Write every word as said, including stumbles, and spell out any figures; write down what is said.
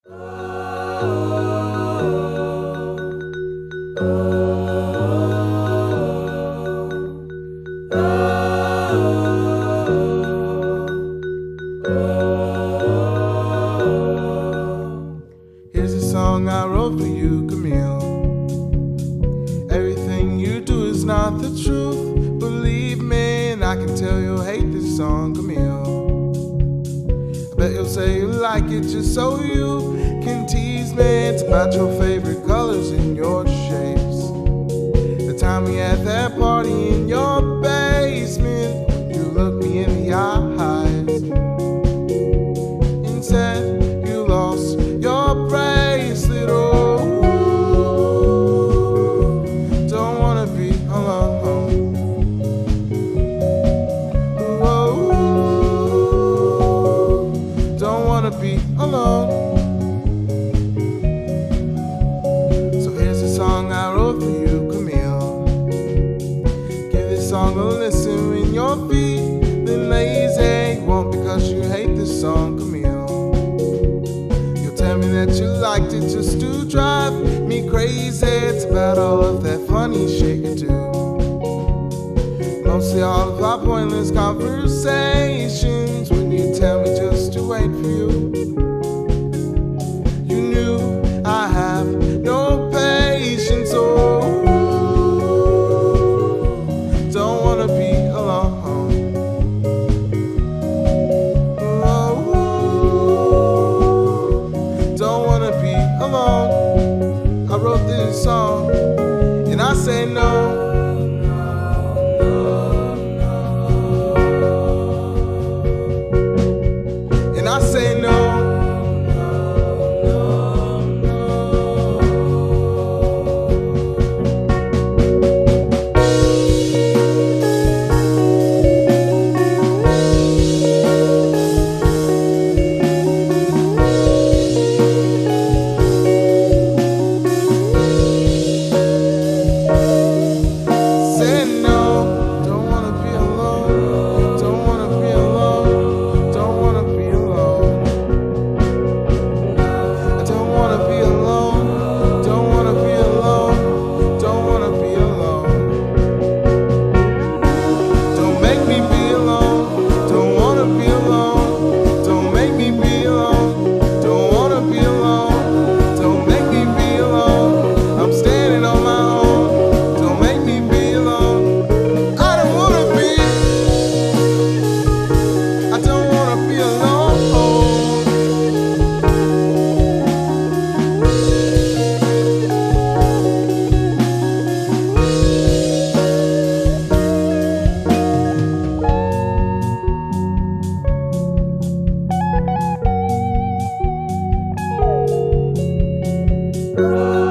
Here's a song I wrote for you, Camille. Everything you do is not the truth. Believe me, and I can tell you'll hate this song, Camille. I bet you'll say you like it just so you can tease me. It's about your favorite colors and your shapes. The time we had that party in your basement, you looked me in the eyes and said you lost your bracelet. Oh, don't wanna be alone. Oh, don't wanna be alone. So here's a song I wrote for you, Camille. Give this song a listen when you're feeling lazy. You won't because you hate this song, Camille. You'll tell me that you liked it just to drive me crazy. It's about all of that funny shit you do. Mostly all of our pointless conversations when you tell me just to wait for you. You knew I have no patience. Oh, don't wanna be alone. Oh, don't wanna be alone. I wrote this song and I say no. And I say no. Oh.